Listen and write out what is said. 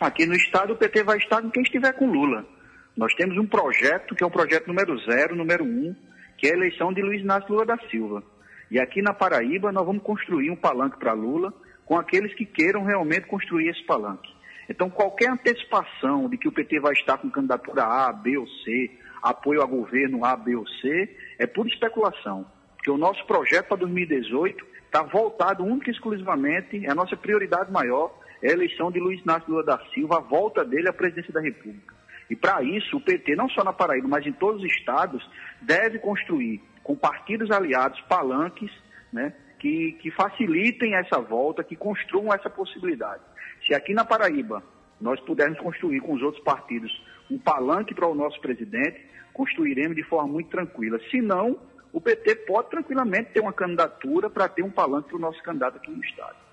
Aqui no Estado, o PT vai estar com quem estiver com Lula. Nós temos um projeto, que é o projeto número 0, número 1, que é a eleição de Luiz Inácio Lula da Silva. E aqui na Paraíba, nós vamos construir um palanque para Lula com aqueles que queiram realmente construir esse palanque. Então, qualquer antecipação de que o PT vai estar com candidatura A, B ou C, apoio a governo A, B ou C, é pura especulação. Porque o nosso projeto para 2018 está voltado única e exclusivamente, a nossa prioridade maior é a eleição de Luiz Inácio Lula da Silva, a volta dele à presidência da República. E para isso, o PT, não só na Paraíba, mas em todos os estados, deve construir, com partidos aliados, palanques, né, que facilitem essa volta, que construam essa possibilidade. Se aqui na Paraíba nós pudermos construir com os outros partidos um palanque para o nosso presidente, construiremos de forma muito tranquila. Se não, o PT pode tranquilamente ter uma candidatura para ter um palanque para o nosso candidato aqui no estado.